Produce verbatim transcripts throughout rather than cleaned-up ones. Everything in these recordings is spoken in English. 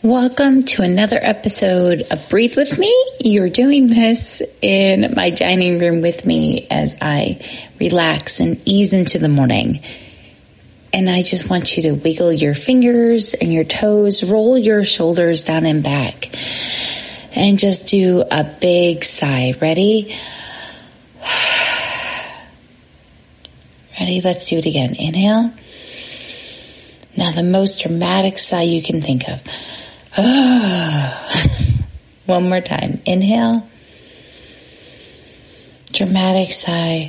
Welcome to another episode of Breathe With Me. You're doing this in my dining room with me as I relax and ease into the morning. And I just want you to wiggle your fingers and your toes, roll your shoulders down and back, and just do a big sigh. Ready? Ready? Let's do it again. Inhale. Now the most dramatic sigh you can think of. One more time. Inhale. Dramatic sigh.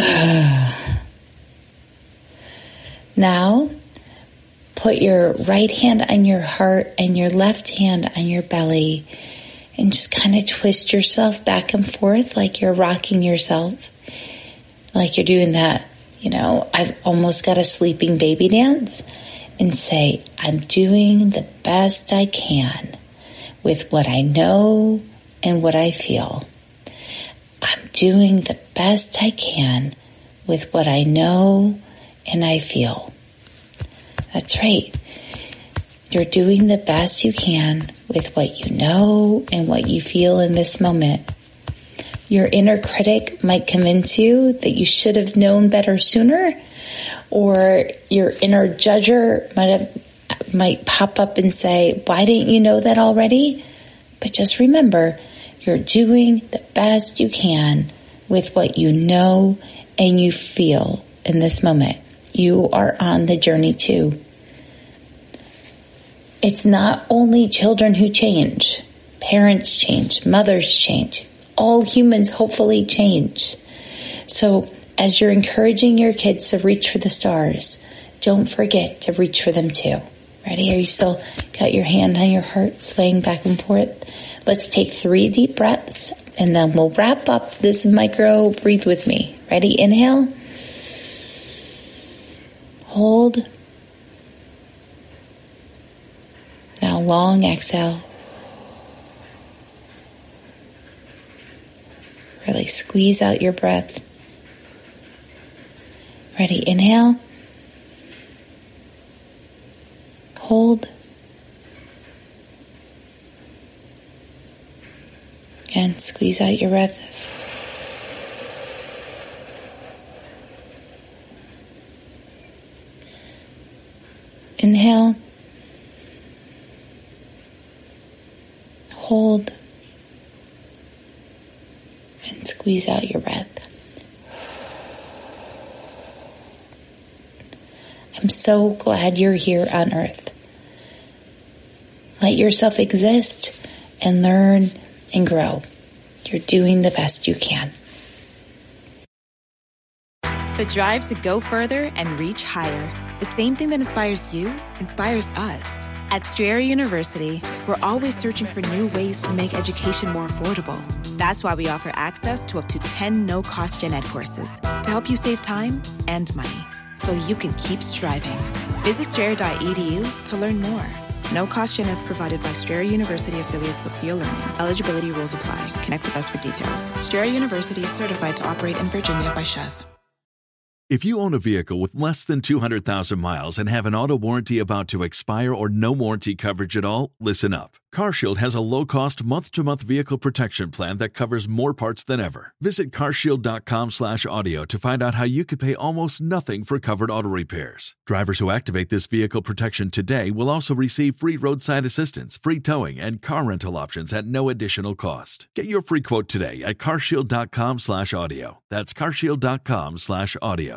Now, put your right hand on your heart and your left hand on your belly and just kind of twist yourself back and forth like you're rocking yourself. Like you're doing that, you know, I've almost got a sleeping baby dance. And say, I'm doing the best I can with what I know and what I feel. I'm doing the best I can with what I know and I feel. That's right. You're doing the best you can with what you know and what you feel in this moment. Your inner critic might convince you that you should have known better sooner, or your inner judger might have, might pop up and say, why didn't you know that already? But just remember, you're doing the best you can with what you know and you feel in this moment. You are on the journey too. It's not only children who change. Parents change. Mothers change. All humans hopefully change. So as you're encouraging your kids to reach for the stars, don't forget to reach for them too. Ready? Are you still got your hand on your heart swaying back and forth? Let's take three deep breaths and then we'll wrap up this micro breathe with me. Ready? Inhale. Hold. Now long exhale. Really squeeze out your breath. Ready? Inhale. Hold. And squeeze out your breath. Inhale. Hold. And squeeze out your breath. I'm so glad you're here on earth. Let yourself exist and learn and grow. You're doing the best you can. The drive to go further and reach higher. The same thing that inspires you inspires us. At Strayer University, we're always searching for new ways to make education more affordable. That's why we offer access to up to ten no-cost gen ed courses to help you save time and money, so you can keep striving. Visit strayer dot e d u to learn more. No cost gen eds provided by Strayer University affiliates Sophia Learning. Eligibility rules apply. Connect with us for details. Strayer University is certified to operate in Virginia by Chev. If you own a vehicle with less than two hundred thousand miles and have an auto warranty about to expire or no warranty coverage at all, listen up. CarShield has a low-cost month-to-month vehicle protection plan that covers more parts than ever. Visit carshield dot com slash audio to find out how you could pay almost nothing for covered auto repairs. Drivers who activate this vehicle protection today will also receive free roadside assistance, free towing, and car rental options at no additional cost. Get your free quote today at carshield dot com slash audio. That's carshield dot com slash audio.